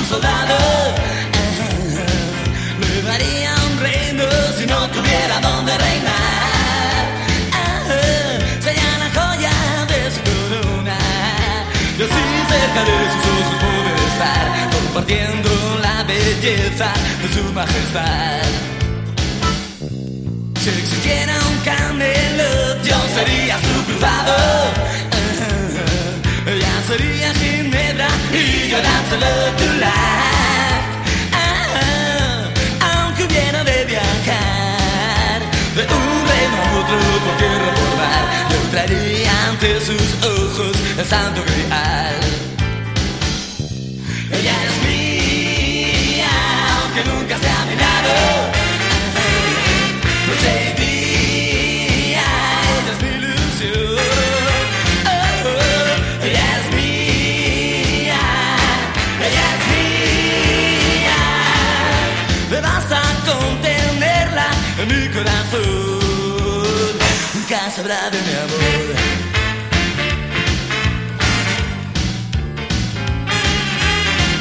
un soldado. Le daría un reino si no tuviera donde reinar. Sería la joya de su corona, y así cerca de sus ojos poder estar, compartiendo la belleza de su majestad. Si existiera un Camelot, yo sería su cruzado. Ella sería Ginebra y yo Lancelot du Lac. Aunque hubiera de viajar de un reino a otro por tierra o por mar, yo traería ante sus ojos el santo grial. Ella es mía, aunque nunca sea mi lado. Noche y día, ella es mi ilusión. Ella es mía, ella es mía. Me basta con tenerla en mi corazón. Nunca sabrá de mi amor.